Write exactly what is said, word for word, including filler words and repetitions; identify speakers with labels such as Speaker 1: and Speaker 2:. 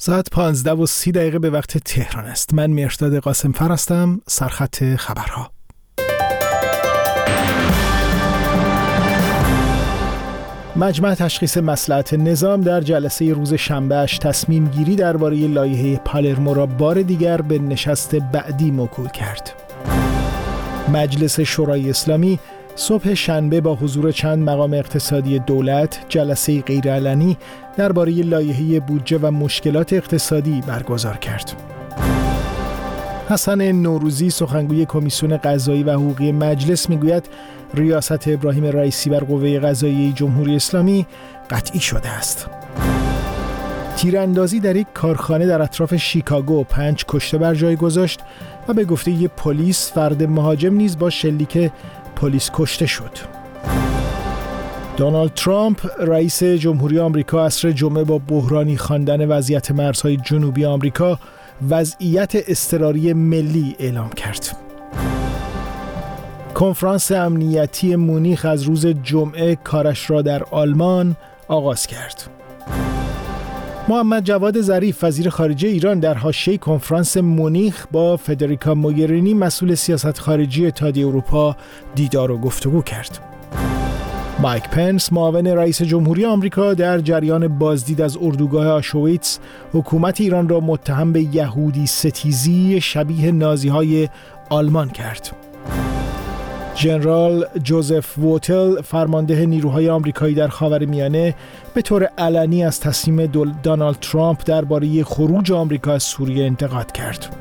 Speaker 1: ساعت پانزده و سی دقیقه به وقت تهران است. من مهرداد قاسمفر هستم. سرخط خبرها. مجمع تشخیص مصلحت نظام در جلسه روز شنبهش تصمیم گیری درباره لایحه پالرمو را بار دیگر به نشست بعدی موکول کرد. مجلس شورای اسلامی صبح شنبه با حضور چند مقام اقتصادی دولت جلسه غیرعلنی درباره لایحه بودجه و مشکلات اقتصادی برگزار کرد. حسن نوروزی سخنگوی کمیسیون قضایی و حقوقی مجلس میگوید ریاست ابراهیم رئیسی بر قوه قضاییه جمهوری اسلامی قطعی شده است. تیراندازی در یک کارخانه در اطراف شیکاگو پنج کشته بر جای گذاشت و به گفته ی پلیس فرد مهاجم نیز با شلیک پلیس کشته شد. دونالد ترامپ رئیس جمهوری آمریکا عصر جمعه با بحرانی خواندن وضعیت مرزهای جنوبی آمریکا وضعیت اضطراری ملی اعلام کرد. کنفرانس امنیتی مونیخ از روز جمعه کارش را در آلمان آغاز کرد. محمد جواد ظریف وزیر خارجه ایران در حاشیه کنفرانس مونیخ با فدریکا موگرینی مسئول سیاست خارجی اتحادیه اروپا دیدار و گفتگو کرد. مایک پنس معاون رئیس جمهوری آمریکا در جریان بازدید از اردوگاه آشویتس حکومت ایران را متهم به یهودی ستیزی شبیه نازی‌های آلمان کرد. ژنرال جوزف ووتل فرمانده نیروهای آمریکایی در خاورمیانه به طور علنی از تصمیم دونالد ترامپ درباره خروج آمریکا از سوریه انتقاد کرد.